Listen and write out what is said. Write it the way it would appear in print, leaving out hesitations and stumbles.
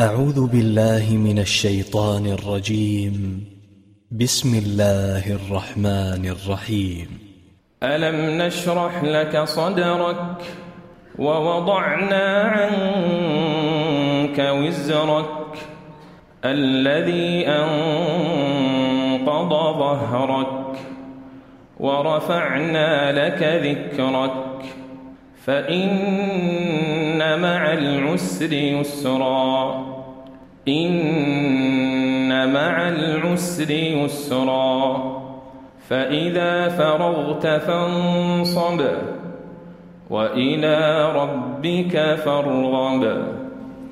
أعوذ بالله من الشيطان الرجيم. بسم الله الرحمن الرحيم. ألم نشرح لك صدرك ووضعنا عنك وزرك الذي أنقض ظهرك ورفعنا لك ذكرك فإن مع العسر يسرا إن مع العسر يسرا فإذا فرغت فانصب وإلى ربك فارغب.